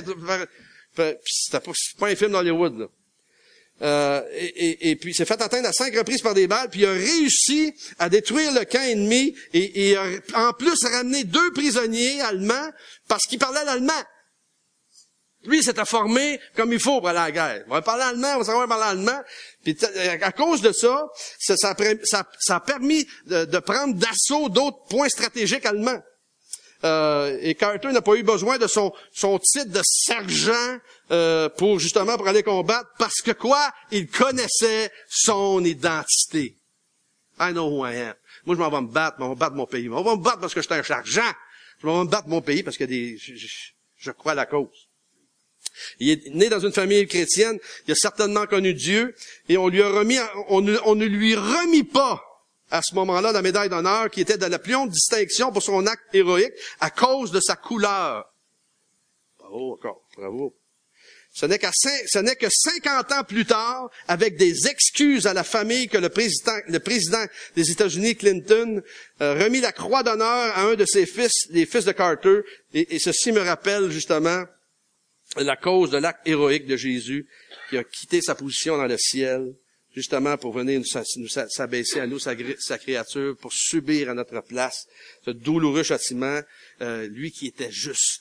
C'était pas, pas un film d'Hollywood, là. Euh, et, et, et puis il s'est fait atteindre à cinq reprises par des balles, puis il a réussi à détruire le camp ennemi et, et a, en plus ramené deux prisonniers allemands parce qu'ils parlaient l'allemand. Lui, il s'était formé comme il faut pour aller à la guerre. On va parler allemand, on va savoir parler allemand. Puis à cause de ça, ça, ça, ça, ça a permis de, de prendre d'assaut d'autres points stratégiques allemands. Euh, et Carter n'a pas eu besoin de son, son titre de sergent euh, pour justement pour aller combattre, parce que quoi? Il connaissait son identité. I know who I am. Moi, je m'en vais me battre, je m'en vais me battre mon pays. Je m'en vais me battre parce que je suis un sergent. Je m'en vais me battre mon pays parce que des, je, je, je crois à la cause. Il est né dans une famille chrétienne, il a certainement connu Dieu, et on lui a remis, on ne, on ne lui remit pas à ce moment-là la médaille d'honneur qui était de la plus haute distinction pour son acte héroïque à cause de sa couleur. Bravo encore, bravo. Ce n'est qu'à ce n'est que cinquante ans plus tard, avec des excuses à la famille, que le président, le président des États-Unis, Clinton, euh, remit la croix d'honneur à un de ses fils, les fils de Carter, et, et ceci me rappelle justement la cause de l'acte héroïque de Jésus, qui a quitté sa position dans le ciel, justement pour venir nous s'abaisser à nous, sa, sa créature, pour subir à notre place ce douloureux châtiment, euh, lui qui était juste.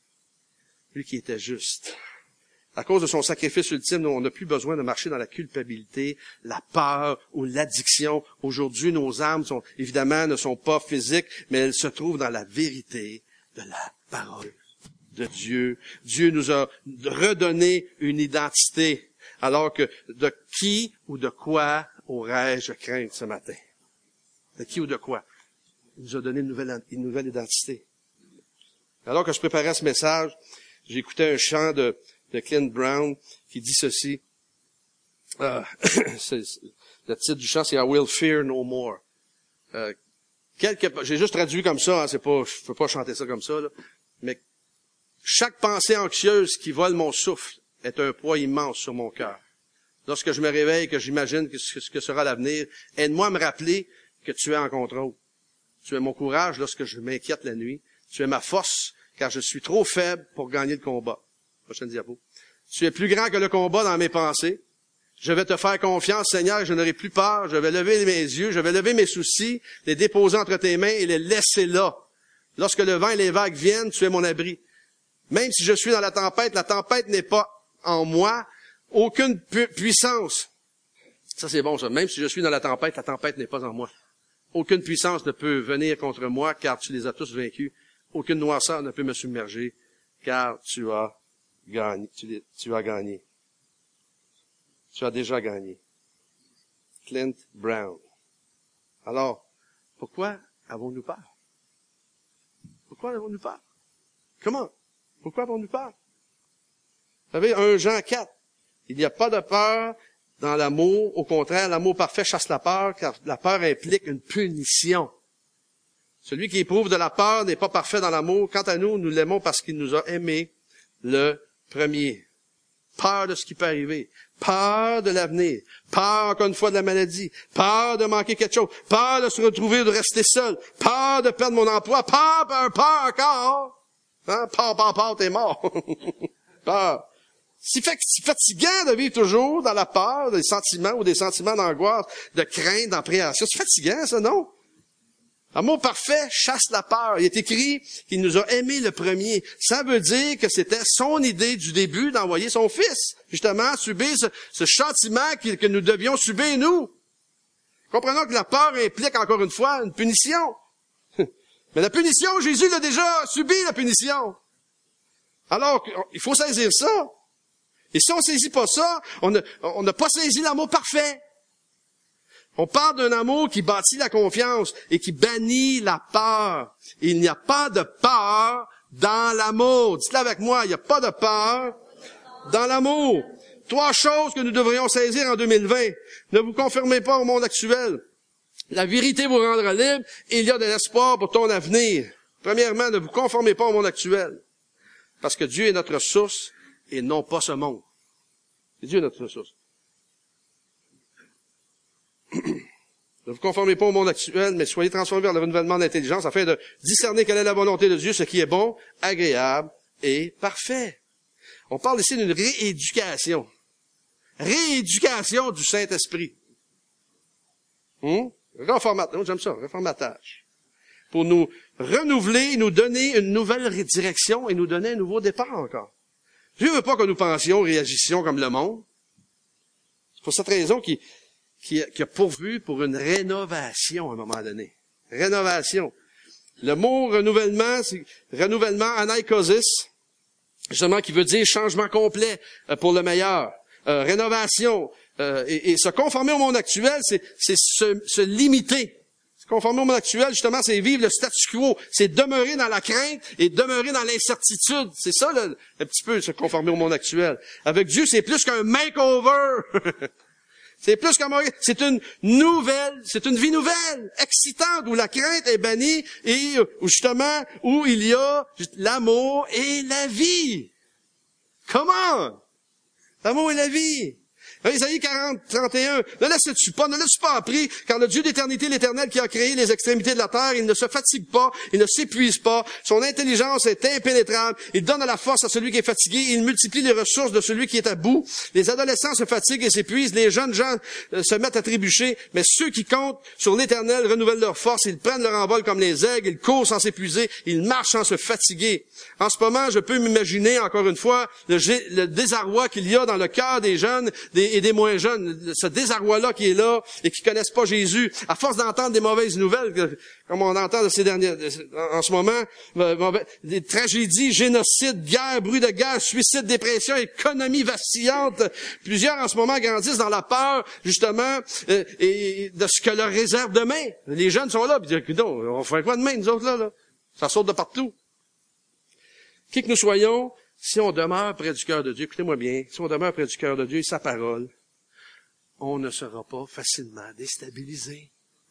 Lui qui était juste. À cause de son sacrifice ultime, nous, on n'a plus besoin de marcher dans la culpabilité, la peur ou l'addiction. Aujourd'hui, nos âmes, sont, évidemment, ne sont pas physiques, mais elles se trouvent dans la vérité de la parole de Dieu. Dieu nous a redonné une identité. Alors que de qui ou de quoi aurais-je crainte ce matin? De qui ou de quoi? Il nous a donné une nouvelle, une nouvelle identité. Alors que je préparais ce message, j'écoutais un chant de, de Clint Brown qui dit ceci. Euh, c'est, le titre du chant, c'est « I will fear no more euh, ». J'ai juste traduit comme ça, hein, c'est pas, je peux pas chanter ça comme ça, là, mais chaque pensée anxieuse qui vole mon souffle est un poids immense sur mon cœur. Lorsque je me réveille, que j'imagine que ce que sera l'avenir, aide-moi à me rappeler que tu es en contrôle. Tu es mon courage lorsque je m'inquiète la nuit. Tu es ma force, car je suis trop faible pour gagner le combat. Prochaine diapo. Tu es plus grand que le combat dans mes pensées. Je vais te faire confiance, Seigneur, je n'aurai plus peur. Je vais lever mes yeux, je vais lever mes soucis, les déposer entre tes mains et les laisser là. Lorsque le vent et les vagues viennent, tu es mon abri. Même si je suis dans la tempête, la tempête n'est pas en moi, aucune pu- puissance. Ça, c'est bon, ça. Même si je suis dans la tempête, la tempête n'est pas en moi. Aucune puissance ne peut venir contre moi, car tu les as tous vaincus. Aucune noirceur ne peut me submerger, car tu as gagné. Tu, les, tu as gagné. Tu as déjà gagné. Clint Brown. Alors, pourquoi avons-nous peur? Pourquoi avons-nous peur? Comment? Pourquoi avons-nous peur? Vous savez, un Jean quatre, il n'y a pas de peur dans l'amour. Au contraire, l'amour parfait chasse la peur, car la peur implique une punition. Celui qui éprouve de la peur n'est pas parfait dans l'amour. Quant à nous, nous l'aimons parce qu'il nous a aimés le premier. Peur de ce qui peut arriver. Peur de l'avenir. Peur, encore une fois, de la maladie. Peur de manquer quelque chose. Peur de se retrouver, de rester seul. Peur de perdre mon emploi. Peur, peur, peur encore. Hein? Peur, peur, peur, t'es mort. Peur. C'est fatigant de vivre toujours dans la peur, des sentiments ou des sentiments d'angoisse, de crainte, d'appréhension. C'est fatigant, ça, non? L'amour parfait chasse la peur. Il est écrit qu'il nous a aimés le premier. Ça veut dire que c'était son idée du début d'envoyer son fils, justement, subir ce, ce châtiment que, que nous devions subir, nous. Comprenons que la peur implique, encore une fois, une punition. Mais la punition, Jésus l'a déjà subi, la punition. Alors, il faut saisir ça. Et si on ne saisit pas ça, on n'a on n'a pas saisi l'amour parfait. On parle d'un amour qui bâtit la confiance et qui bannit la peur. Il n'y a pas de peur dans l'amour. Dites-le avec moi, il n'y a pas de peur dans l'amour. trois choses que nous devrions saisir en deux mille vingt. Ne vous conformez pas au monde actuel. La vérité vous rendra libre et il y a de l'espoir pour ton avenir. Premièrement, ne vous conformez pas au monde actuel. Parce que Dieu est notre source et non pas ce monde. C'est Dieu notre source. Ne vous conformez pas au monde actuel, mais soyez transformés vers le renouvellement d'intelligence afin de discerner quelle est la volonté de Dieu, ce qui est bon, agréable et parfait. On parle ici d'une rééducation. Rééducation du Saint-Esprit. Hum? Reformatage, j'aime ça, reformatage. Pour nous renouveler, nous donner une nouvelle direction et nous donner un nouveau départ encore. Dieu ne veut pas que nous pensions, réagissions comme le monde. C'est pour cette raison qu'il Qui a, qui a pourvu pour une rénovation à un moment donné. Rénovation. Le mot renouvellement, c'est renouvellement anaikosis, justement, qui veut dire changement complet euh, pour le meilleur. Euh, rénovation. Euh, et, et se conformer au monde actuel, c'est, c'est se, se limiter. Se conformer au monde actuel, justement, c'est vivre le statu quo. C'est demeurer dans la crainte et demeurer dans l'incertitude. C'est ça, le, un petit peu, se conformer au monde actuel. Avec Dieu, c'est plus qu'un makeover. C'est plus comme c'est une nouvelle, c'est une vie nouvelle, excitante, où la crainte est bannie et où justement, où il y a l'amour et la vie. Comment? L'amour et la vie. Isaïe quarante, trente et un. Ne laisses-tu pas, ne laisses-tu pas appris, car le Dieu d'éternité, l'Éternel qui a créé les extrémités de la terre, il ne se fatigue pas, il ne s'épuise pas, son intelligence est impénétrable, il donne de la force à celui qui est fatigué, il multiplie les ressources de celui qui est à bout. Les adolescents se fatiguent et s'épuisent, les jeunes gens euh, se mettent à trébucher, mais ceux qui comptent sur l'Éternel renouvellent leur force, ils prennent leur envol comme les aigles, ils courent sans s'épuiser, ils marchent sans se fatiguer. En ce moment, je peux m'imaginer, encore une fois, le, le désarroi qu'il y a dans le cœur des jeunes, des et des moins jeunes, ce désarroi-là qui est là et qui connaissent pas Jésus, à force d'entendre des mauvaises nouvelles, comme on entend de ces derniers, en ce moment, des tragédies, génocides, guerres, bruit de guerre, suicide, dépression, économie vacillante. Plusieurs en ce moment grandissent dans la peur, justement, euh, et de ce que leur réserve demain. Les jeunes sont là, puis ils disent, non, on fait quoi demain, nous autres, là, là? Ça saute de partout. Qui que nous soyons, si on demeure près du cœur de Dieu, écoutez-moi bien, si on demeure près du cœur de Dieu et sa parole, on ne sera pas facilement déstabilisé.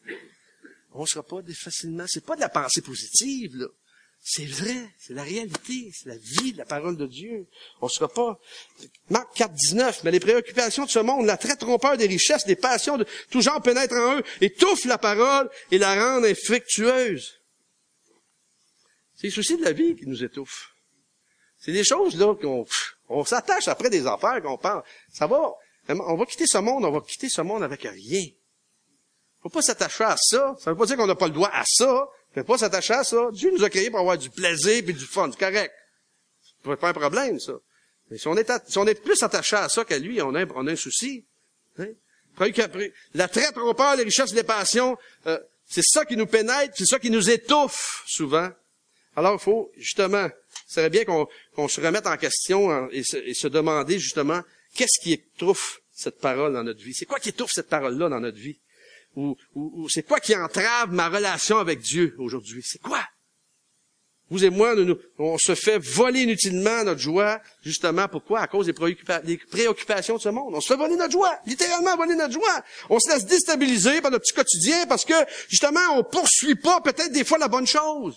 On ne sera pas facilement, c'est pas de la pensée positive, là. C'est vrai, c'est la réalité, c'est la vie de la parole de Dieu. On ne sera pas... Marc quatre, dix-neuf, mais les préoccupations de ce monde, l'attrait trompeur des richesses, des passions de tout genre pénètrent en eux, étouffent la parole et la rendent infructueuse. C'est les soucis de la vie qui nous étouffent. C'est des choses, là, qu'on on s'attache après des affaires qu'on pense. Ça va, on va quitter ce monde, on va quitter ce monde avec rien. Faut pas s'attacher à ça. Ça veut pas dire qu'on n'a pas le droit à ça. Faut pas s'attacher à ça. Dieu nous a créés pour avoir du plaisir et du fun. C'est correct. C'est pas un problème, ça. Mais si on est, si on est plus attaché à ça qu'à lui, on a, on a un souci. Hein? L'attrait trompeur, les richesses, les passions, euh, c'est ça qui nous pénètre, c'est ça qui nous étouffe, souvent. Alors, il faut, justement, ce serait bien qu'on, qu'on se remette en question hein, et, se, et se demander, justement, qu'est-ce qui étouffe cette parole dans notre vie? C'est quoi qui étouffe cette parole-là dans notre vie? Ou, ou, ou c'est quoi qui entrave ma relation avec Dieu aujourd'hui? C'est quoi? Vous et moi, nous, nous, on se fait voler inutilement notre joie, justement, pourquoi? À cause des, préoccupa- des préoccupations de ce monde. On se fait voler notre joie, littéralement voler notre joie. On se laisse déstabiliser par notre petit quotidien parce que, justement, on poursuit pas peut-être des fois la bonne chose.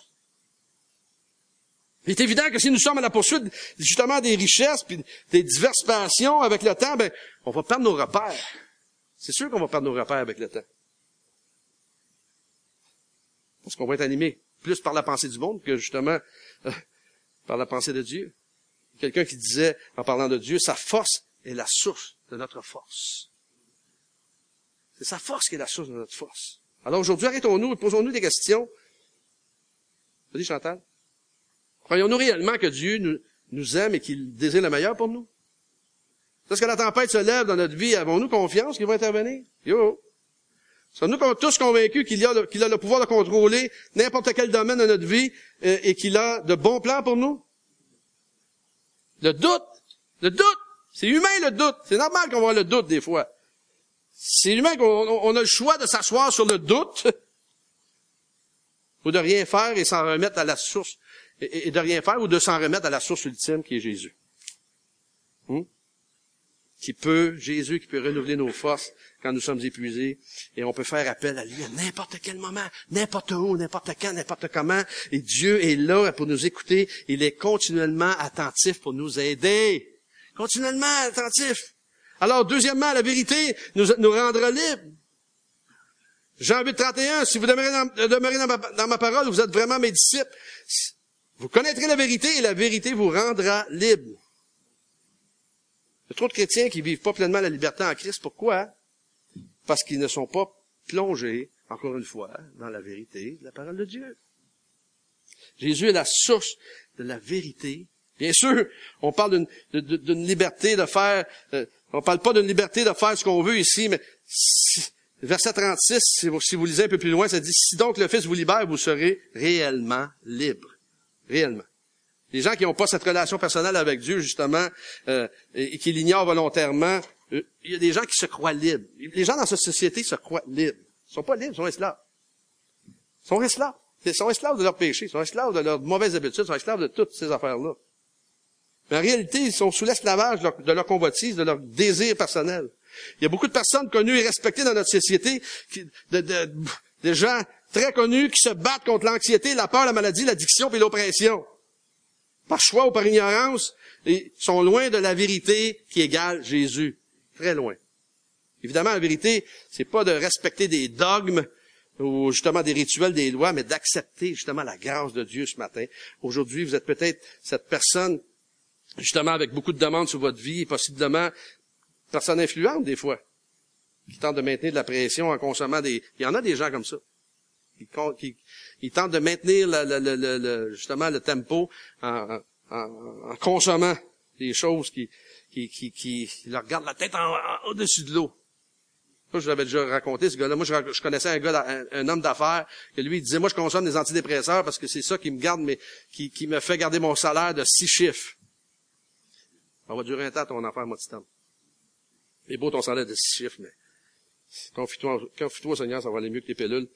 Il est évident que si nous sommes à la poursuite, justement, des richesses puis des diverses passions avec le temps, ben, on va perdre nos repères. C'est sûr qu'on va perdre nos repères avec le temps. Parce qu'on va être animé plus par la pensée du monde que, justement, euh, par la pensée de Dieu. Quelqu'un qui disait, en parlant de Dieu, sa force est la source de notre force. C'est sa force qui est la source de notre force. Alors aujourd'hui, arrêtons-nous et posons-nous des questions. Vas-y, Chantal. Croyons-nous réellement que Dieu nous, nous aime et qu'il désire le meilleur pour nous? Lorsque la tempête se lève dans notre vie, avons-nous confiance qu'il va intervenir? Yo! Sommes-nous tous convaincus qu'il, y a le, qu'il a le pouvoir de contrôler n'importe quel domaine de notre vie euh, et qu'il a de bons plans pour nous? Le doute! Le doute! C'est humain le doute! C'est normal qu'on va avoir le doute des fois. C'est humain qu'on on a le choix de s'asseoir sur le doute ou de rien faire et s'en remettre à la source. Et de rien faire ou de s'en remettre à la source ultime qui est Jésus. Hmm? qui peut, Jésus qui peut renouveler nos forces quand nous sommes épuisés. Et on peut faire appel à lui à n'importe quel moment, n'importe où, n'importe quand, n'importe comment. Et Dieu est là pour nous écouter. Il est continuellement attentif pour nous aider. Continuellement attentif. Alors, deuxièmement, la vérité nous, nous rendra libres. Jean huit, trente et un, si vous demeurez, dans, demeurez dans, ma, dans ma parole, vous êtes vraiment mes disciples. Vous connaîtrez la vérité et la vérité vous rendra libre. Il y a trop de chrétiens qui vivent pas pleinement la liberté en Christ. Pourquoi? Parce qu'ils ne sont pas plongés, encore une fois, dans la vérité de la parole de Dieu. Jésus est la source de la vérité. Bien sûr, on parle d'une, d'une, d'une liberté de faire, euh, on parle pas d'une liberté de faire ce qu'on veut ici, mais si, verset trente-six, si vous, si vous lisez un peu plus loin, ça dit, si donc le Fils vous libère, vous serez réellement libre. Réellement. Les gens qui n'ont pas cette relation personnelle avec Dieu, justement, euh, et qui l'ignorent volontairement, euh, il y a des gens qui se croient libres. Les gens dans cette société se croient libres. Ils sont pas libres, ils sont esclaves. Ils sont esclaves. Ils sont esclaves de leurs péchés, ils sont esclaves de leurs mauvaises habitudes, ils sont esclaves de toutes ces affaires-là. Mais en réalité, ils sont sous l'esclavage de leur, de leur convoitise, de leur désir personnel. Il y a beaucoup de personnes connues et respectées dans notre société, qui, de, de, des gens très connus qui se battent contre l'anxiété, la peur, la maladie, l'addiction et l'oppression. Par choix ou par ignorance, ils sont loin de la vérité qui égale Jésus. Très loin. Évidemment, la vérité, c'est pas de respecter des dogmes ou justement des rituels, des lois, mais d'accepter justement la grâce de Dieu ce matin. Aujourd'hui, vous êtes peut-être cette personne, justement, avec beaucoup de demandes sur votre vie, et possiblement personne influente des fois, qui tente de maintenir de la pression en consommant des... Il y en a des gens comme ça. Qui, qui, ils tentent de maintenir le, le, le, le, justement le tempo en, en, en consommant des choses qui, qui, qui, qui, qui leur gardent la tête en, en, au-dessus de l'eau. Ça, je vous l'avais déjà raconté, ce gars-là. Moi, je, je connaissais un gars, un, un homme d'affaires, que lui, il disait, moi, je consomme des antidépresseurs parce que c'est ça qui me garde, mais qui, qui me fait garder mon salaire de six chiffres. Ça va durer un temps, ton affaire, mon petit homme. C'est beau ton salaire de six chiffres, mais confie-toi, confie-toi, Seigneur, ça va aller mieux que tes pilules.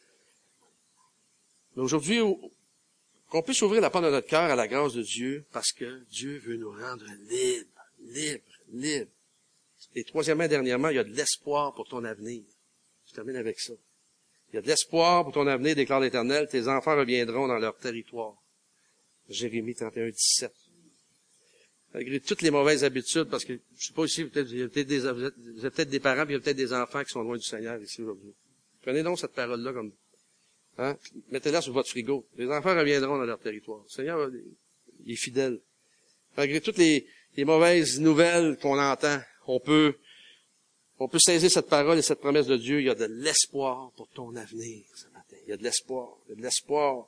Mais aujourd'hui, qu'on puisse ouvrir la porte de notre cœur à la grâce de Dieu, parce que Dieu veut nous rendre libres, libres, libres. Et troisièmement et dernièrement, il y a de l'espoir pour ton avenir. Je termine avec ça. Il y a de l'espoir pour ton avenir, déclare l'Éternel, tes enfants reviendront dans leur territoire. Jérémie trente et un, dix-sept. Malgré toutes les mauvaises habitudes, parce que, je sais pas ici, peut-être, il y a peut-être des, vous êtes, vous êtes peut-être des parents, puis il y a peut-être des enfants qui sont loin du Seigneur ici aujourd'hui. Prenez donc cette parole-là comme, hein, mettez-la sur votre frigo. Les enfants reviendront dans leur territoire. Le Seigneur, il est fidèle. Malgré toutes les, les mauvaises nouvelles qu'on entend, on peut, on peut saisir cette parole et cette promesse de Dieu. Il y a de l'espoir pour ton avenir ce matin. Il y a de l'espoir. Il y a de l'espoir.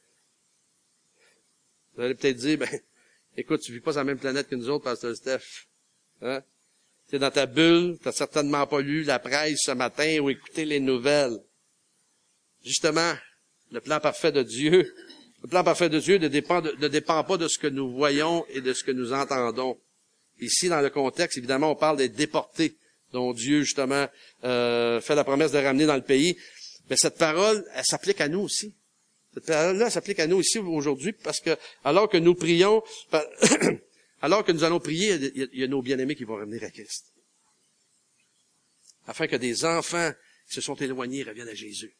Vous allez peut-être dire, ben, écoute, tu vis pas sur la même planète que nous autres, Pasteur Steph. Hein? Tu es dans ta bulle, tu n'as certainement pas lu la presse ce matin ou écouté les nouvelles. Justement, le plan parfait de Dieu, le plan parfait de Dieu ne dépend, de, ne dépend pas de ce que nous voyons et de ce que nous entendons. Ici, dans le contexte, évidemment, on parle des déportés, dont Dieu, justement, euh, fait la promesse de ramener dans le pays. Mais cette parole, elle s'applique à nous aussi. Cette parole-là s'applique à nous ici aujourd'hui parce que, alors que nous prions, alors que nous allons prier, il y a, il y a nos bien-aimés qui vont revenir à Christ. Afin que des enfants qui se sont éloignés reviennent à Jésus.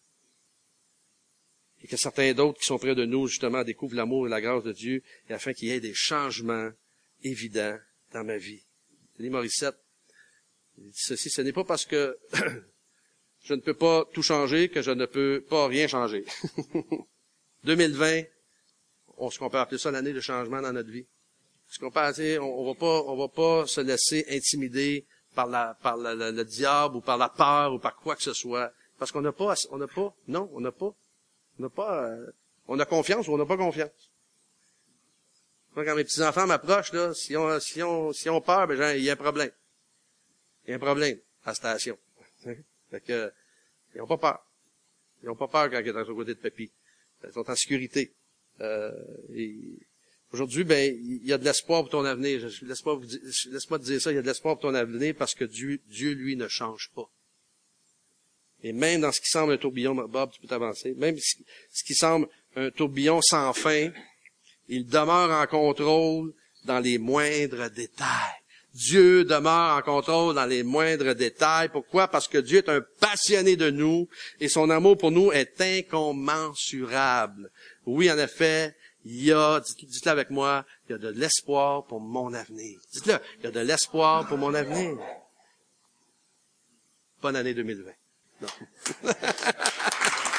Et que certains d'autres qui sont près de nous, justement, découvrent l'amour et la grâce de Dieu, et afin qu'il y ait des changements évidents dans ma vie. Denis Morissette, il dit ceci, ce n'est pas parce que je ne peux pas tout changer que je ne peux pas rien changer. deux mille vingt, on, ce qu'on peut appeler ça l'année de changement dans notre vie. Ce qu'on peut, on, on va pas, on va pas se laisser intimider par la, par la, la, le diable ou par la peur ou par quoi que ce soit, parce qu'on n'a pas, on n'a pas, non, on n'a pas, on n'a pas, euh, on a confiance ou on n'a pas confiance. Moi, quand mes petits enfants m'approchent là, si on, si on, si on peur, ben genre, il y a un problème. Il y a un problème à la station. Fait que, ils n'ont pas peur. Ils n'ont pas peur quand ils sont à côté de papy. Ils sont en sécurité. Euh, et aujourd'hui, ben, il y a de l'espoir pour ton avenir. Je, laisse-moi vous dire, laisse-moi te dire ça, il y a de l'espoir pour ton avenir parce que Dieu, Dieu, lui, ne change pas. Et même dans ce qui semble un tourbillon, Bob, tu peux t'avancer, même ce qui semble un tourbillon sans fin, il demeure en contrôle dans les moindres détails. Dieu demeure en contrôle dans les moindres détails. Pourquoi? Parce que Dieu est un passionné de nous et son amour pour nous est incommensurable. Oui, en effet, il y a, dites- dites-le avec moi, il y a de l'espoir pour mon avenir. Dites-le, il y a de l'espoir pour mon avenir. Bonne année deux mille vingt. Non.